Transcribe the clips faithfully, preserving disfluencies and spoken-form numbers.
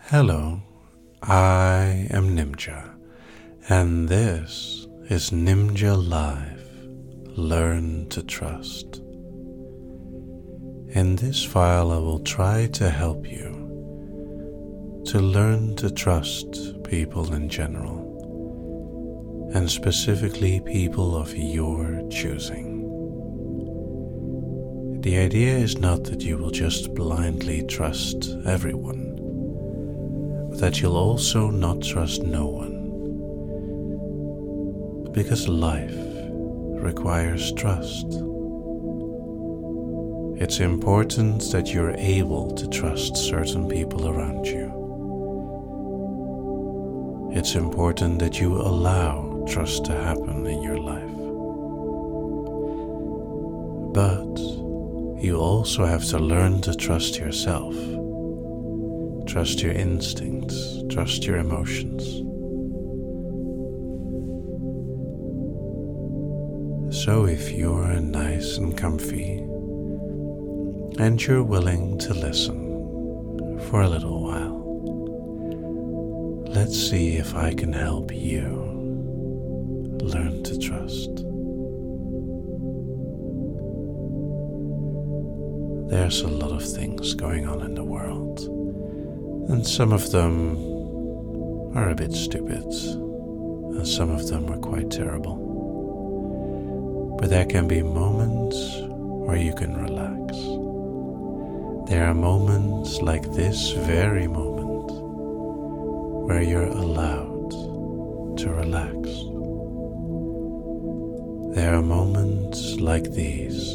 Hello, I am Nimja, and this is Nimja Live, Learn to Trust. In this file I will try to help you to learn to trust people in general, and specifically people of your choosing. The idea is not that you will just blindly trust everyone, that you'll also not trust no one, because life requires trust. It's important that you're able to trust certain people around you. It's important that you allow trust to happen in your life. But you also have to learn to trust yourself. Trust your instincts, trust your emotions. So if you're nice and comfy, and you're willing to listen for a little while, let's see if I can help you learn to trust. There's a lot of things going on in the world, and some of them are a bit stupid, and some of them are quite terrible. But there can be moments where you can relax. There are moments like this very moment where you're allowed to relax. There are moments like these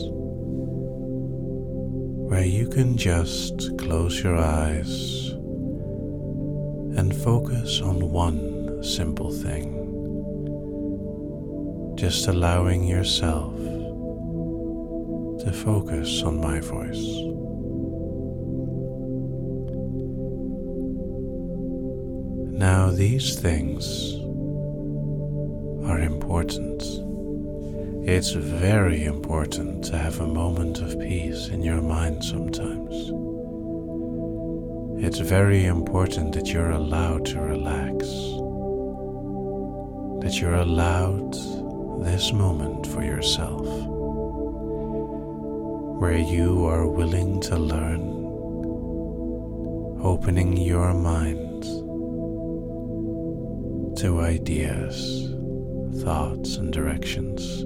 where you can just close your eyes and focus on one simple thing, just allowing yourself to focus on my voice. Now, these things are important. It's very important to have a moment of peace in your mind sometimes. It's very important that you're allowed to relax, that you're allowed this moment for yourself, where you are willing to learn, opening your mind to ideas, thoughts, and directions.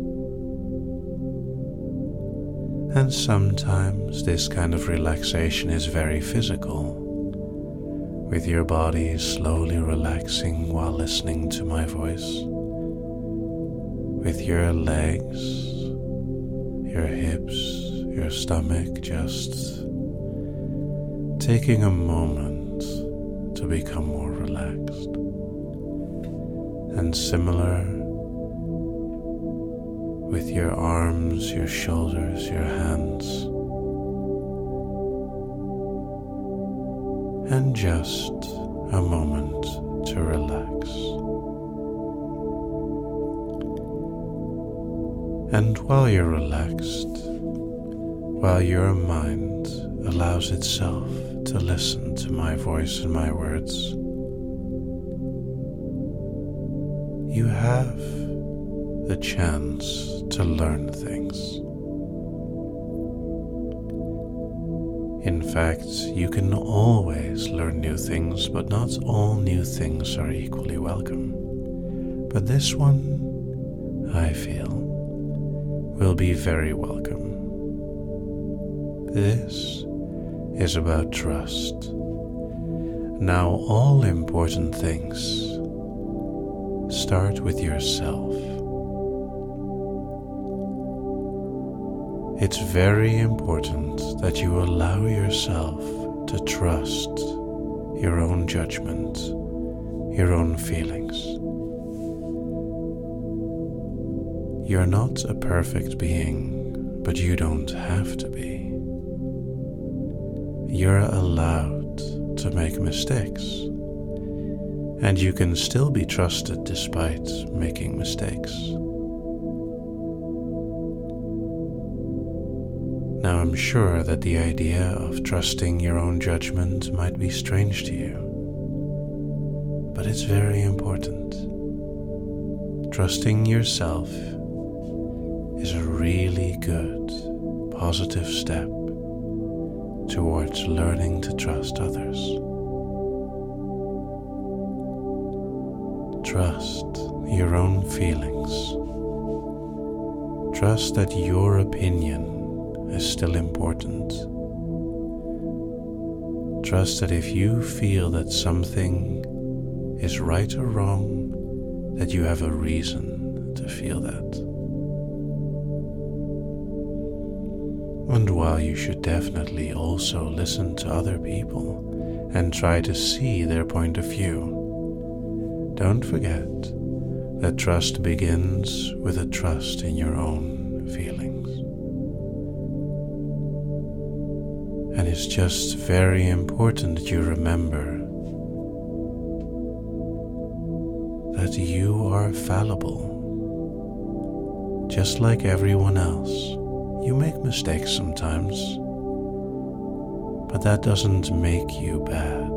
And sometimes this kind of relaxation is very physical, with your body slowly relaxing while listening to my voice, with your legs, your hips, your stomach just taking a moment to become more relaxed. And similar with your arms, your shoulders, your hands, and just a moment to relax. And while you're relaxed, while your mind allows itself to listen to my voice and my words, you have the chance to learn things. In fact, you can always learn new things, but not all new things are equally welcome. But this one, I feel, will be very welcome. This is about trust. Now, all important things start with yourself. It's very important that you allow yourself to trust your own judgment, your own feelings. You're not a perfect being, but you don't have to be. You're allowed to make mistakes, and you can still be trusted despite making mistakes. Now, I'm sure that the idea of trusting your own judgment might be strange to you. but it's very important. Trusting yourself is a really good, positive step towards learning to trust others. Trust your own feelings. Trust that your opinion is still important. Trust that if you feel that something is right or wrong, that you have a reason to feel that. And while you should definitely also listen to other people and try to see their point of view, don't forget that trust begins with a trust in your own feelings. And it's just very important that you remember that you are fallible. Just like everyone else, you make mistakes sometimes, but that doesn't make you bad.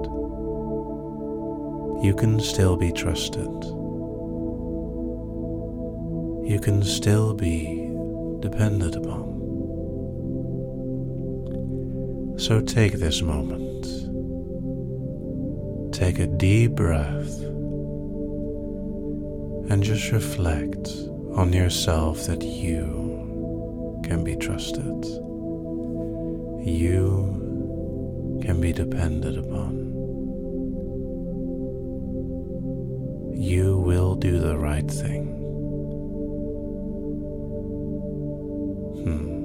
You can still be trusted. You can still be depended upon. So take this moment. Take a deep breath and just reflect on yourself that you can be trusted. You can be depended upon. You will do the right thing. Hmm.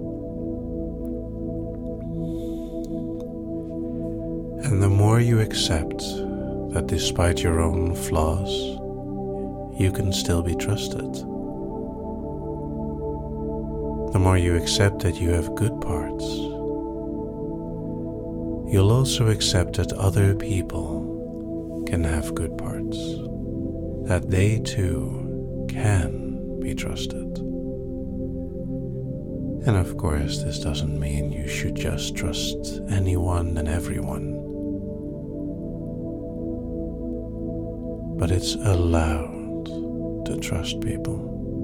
And the more you accept that despite your own flaws, you can still be trusted, the more you accept that you have good parts, you'll also accept that other people can have good parts, that they too can be trusted. And of course, this doesn't mean you should just trust anyone and everyone, but it's allowed to trust people.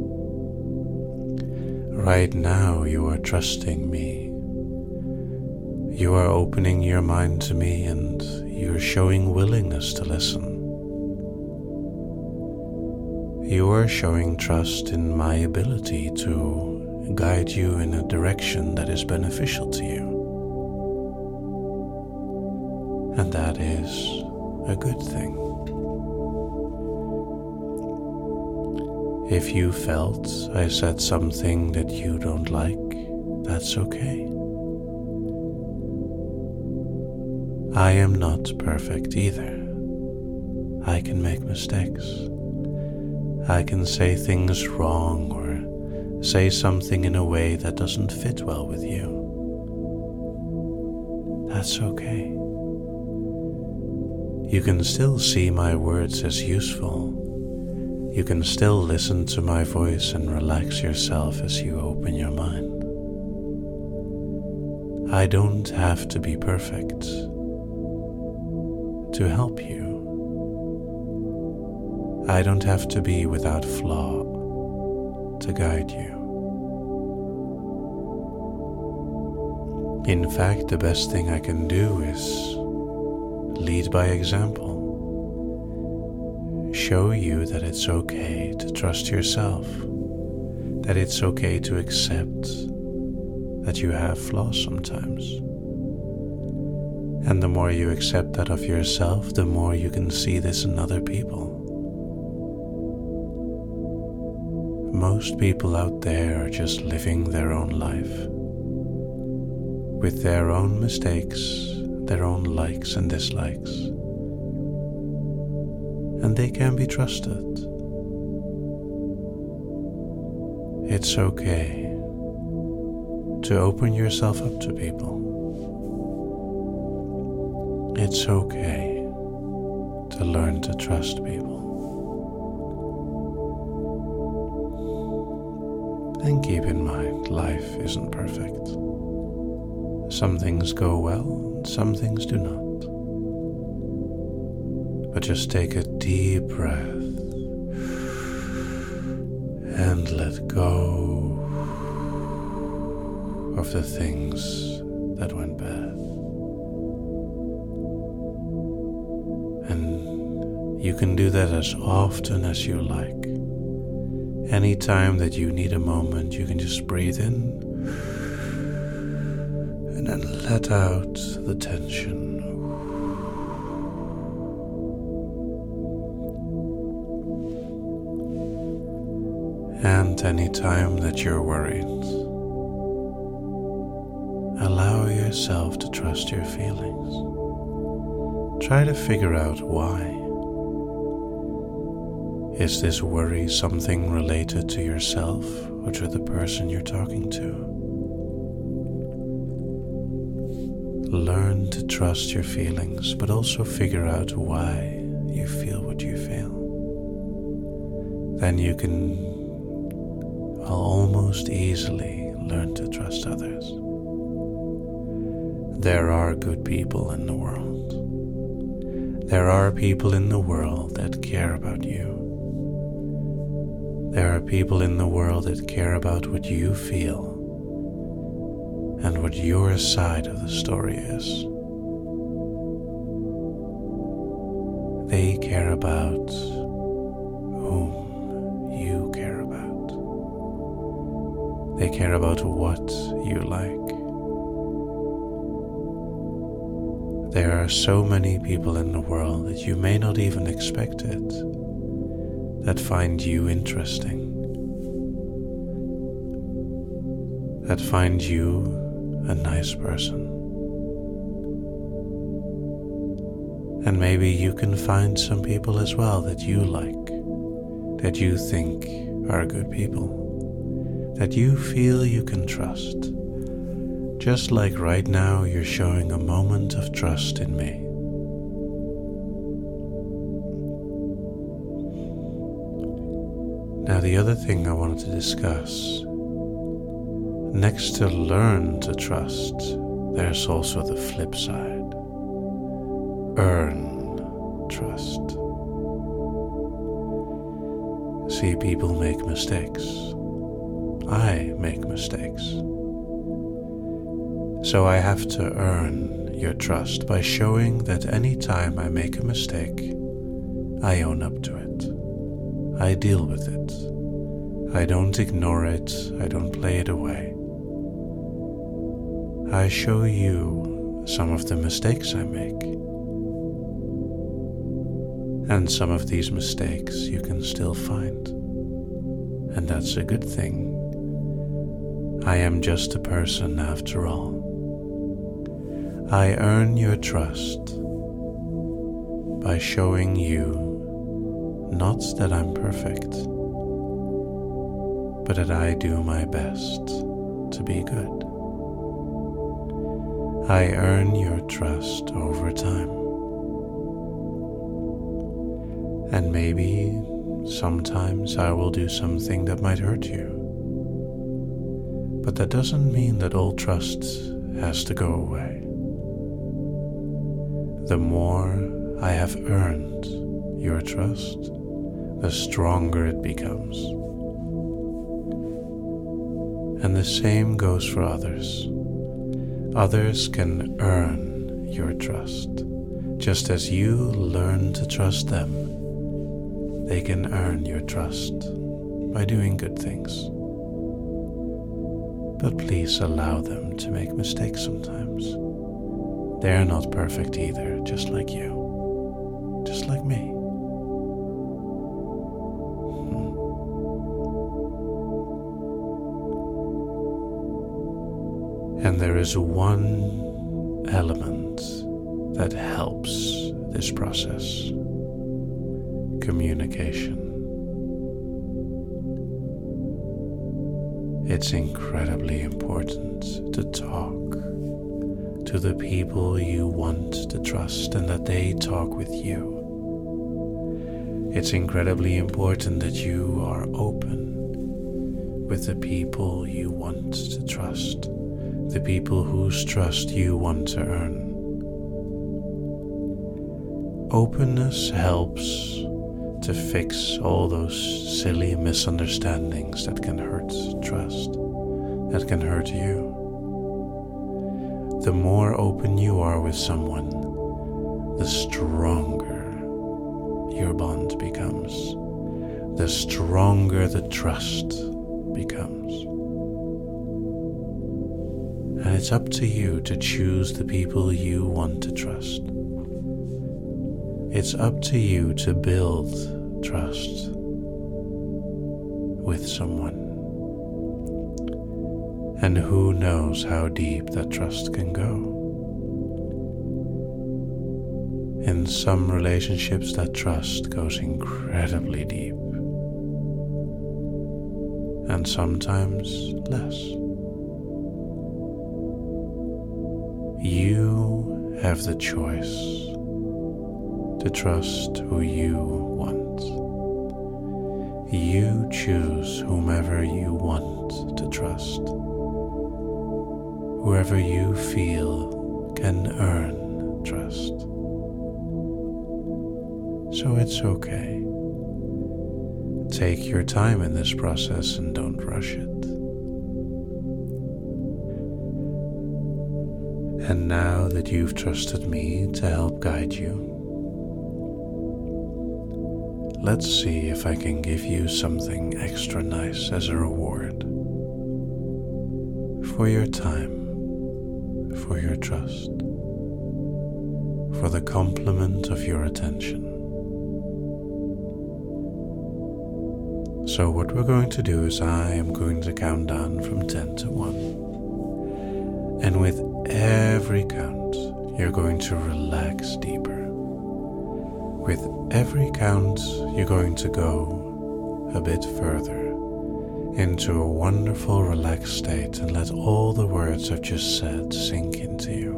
Right now you are trusting me. You are opening your mind to me and you're showing willingness to listen. You are showing trust in my ability to guide you in a direction that is beneficial to you. And that is a good thing. If you felt I said something that you don't like, that's okay. I am not perfect either. I can make mistakes. I can say things wrong or say something in a way that doesn't fit well with you. That's okay. You can still see my words as useful. You can still listen to my voice and relax yourself as you open your mind. I don't have to be perfect to help you. I don't have to be without flaw to guide you. In fact, the best thing I can do is lead by example. Show you that it's okay to trust yourself, that it's okay to accept that you have flaws sometimes. And the more you accept that of yourself, the more you can see this in other people. Most people out there are just living their own life, with their own mistakes, their own likes and dislikes. And they can be trusted. It's okay to open yourself up to people. It's okay to learn to trust people. And keep in mind, life isn't perfect. Some things go well, and some things do not. But just take a deep breath and let go of the things that went bad. And you can do that as often as you like. Anytime that you need a moment, you can just breathe in and then let out the tension. And anytime that you're worried, allow yourself to trust your feelings. Try to figure out why. Is this worry something related to yourself or to the person you're talking to? Learn to trust your feelings, but also figure out why you feel what you feel. Then you can almost easily learn to trust others. There are good people in the world. There are people in the world that care about you. There are people in the world that care about what you feel and what your side of the story is. They care about whom you care about. They care about what you like. There are so many people in the world that you may not even expect it, that find you interesting, that find you a nice person. And maybe you can find some people as well that you like, that you think are good people, that you feel you can trust. Just like right now you're showing a moment of trust in me. Now the other thing I wanted to discuss, next to learn to trust, there's also the flip side. Earn trust. See, people make mistakes. I make mistakes. So I have to earn your trust by showing that any time I make a mistake, I own up to it. I deal with it. I don't ignore it. I don't play it away. I show you some of the mistakes I make. And some of these mistakes you can still find. And that's a good thing. I am just a person after all. I earn your trust by showing you not that I'm perfect, but that I do my best to be good. I earn your trust over time. And maybe sometimes I will do something that might hurt you. But that doesn't mean that all trust has to go away. The more I have earned your trust, the stronger it becomes. And the same goes for others. Others can earn your trust. Just as you learn to trust them, they can earn your trust by doing good things. But please allow them to make mistakes sometimes. They're not perfect either, just like you, just like me. Hmm. And there is one element that helps this process: communication. It's incredibly important to talk to the people you want to trust and that they talk with you. It's incredibly important that you are open with the people you want to trust, the people whose trust you want to earn. openness helps to fix all those silly misunderstandings that can hurt trust, that can hurt you. The more open you are with someone, the stronger your bond becomes, the stronger the trust becomes. And it's up to you to choose the people you want to trust. It's up to you to build trust with someone. And who knows how deep that trust can go. In some relationships, that trust goes incredibly deep. And sometimes less. You have the choice to trust who you want. You choose whomever you want to trust. Whoever you feel can earn trust. So it's okay. Take your time in this process and don't rush it. And now that you've trusted me to help guide you, let's see if I can give you something extra nice as a reward for your time, for your trust, for the compliment of your attention. So what we're going to do is I am going to count down from ten to one. And with every count, you're going to relax deeper. With every count, you're going to go a bit further into a wonderful relaxed state and let all the words I've just said sink into you.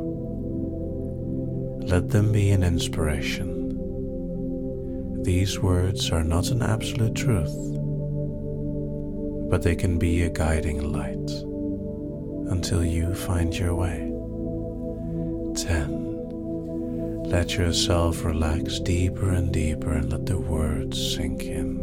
Let them be an inspiration. These words are not an absolute truth, but they can be a guiding light until you find your way. Ten. Let yourself relax deeper and deeper and let the words sink in.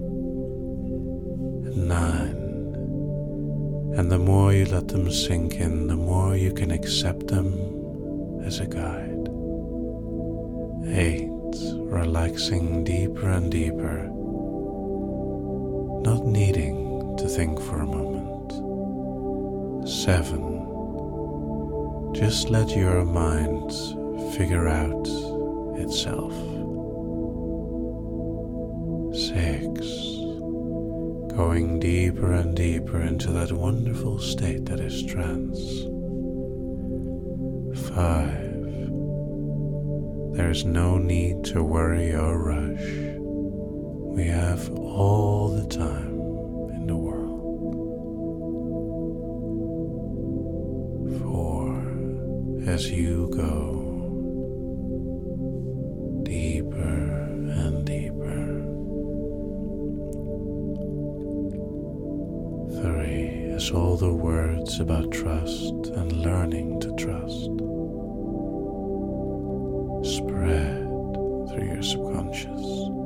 Nine. And the more you let them sink in, the more you can accept them as a guide. Eight. Relaxing deeper and deeper, not needing to think for a moment. Seven. Just let your mind figure out itself. Six. Going deeper and deeper into that wonderful state that is trance. Five. There is no need to worry or rush. We have all the time in the world. Four. As you go deeper and deeper. Three. As all the words about trust and learning to trust spread through your subconscious.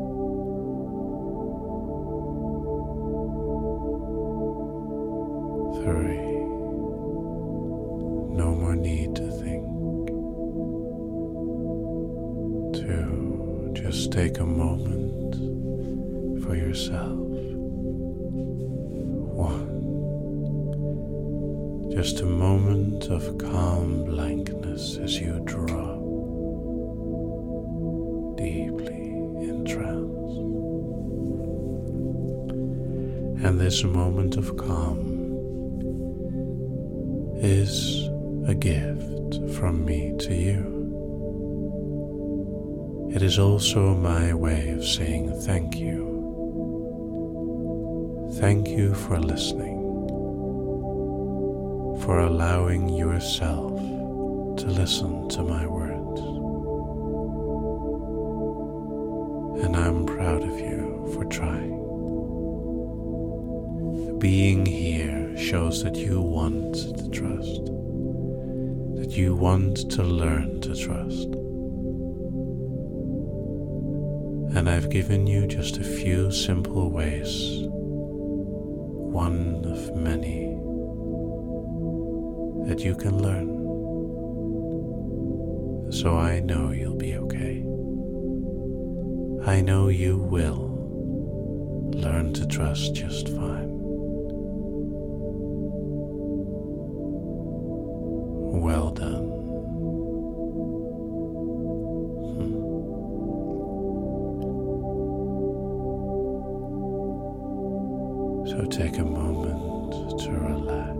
Three. No more need to think. Two. Just take a moment for yourself. One. Just a moment of calm blankness as you drop deeply in trance. And this moment of calm is a gift from me to you. It is also my way of saying thank you. Thank you for listening, for allowing yourself to listen to my words. And I'm proud of you for trying. Being here shows that you want to trust, that you want to learn to trust. And I've given you just a few simple ways, one of many, that you can learn. So I know you'll be okay. I know you will learn to trust just fine. Well done. Hmm. So take a moment to relax.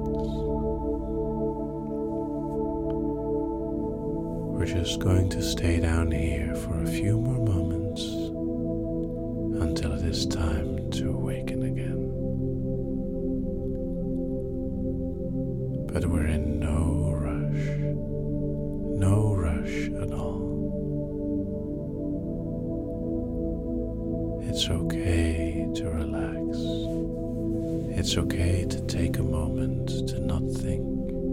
We're just going to stay down here for a few more moments until it is time to awaken again. But we're in no rush, no rush at all. It's okay to relax. It's okay to take a moment to not think.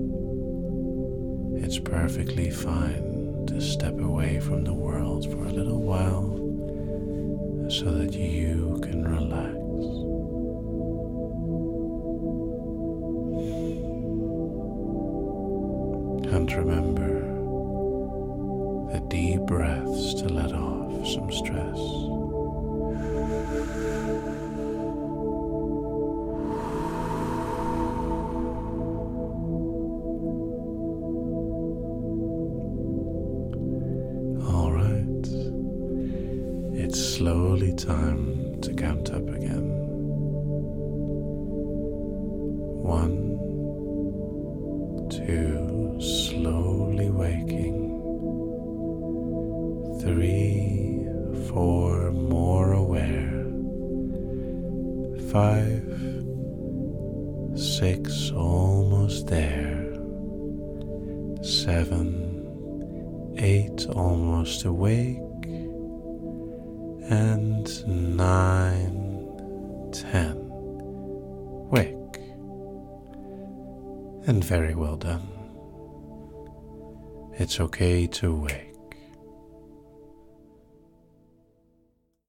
It's perfectly fine to step away from the world for a little while so that you can relax. And remember the deep breaths to let off some stress. All right, it's slowly time to count up again. One, two, slowly waking. Three, four, more aware. Five, six, almost there. Seven, eight, almost awake. And nine, ten, wake. And very well done. It's okay to wake.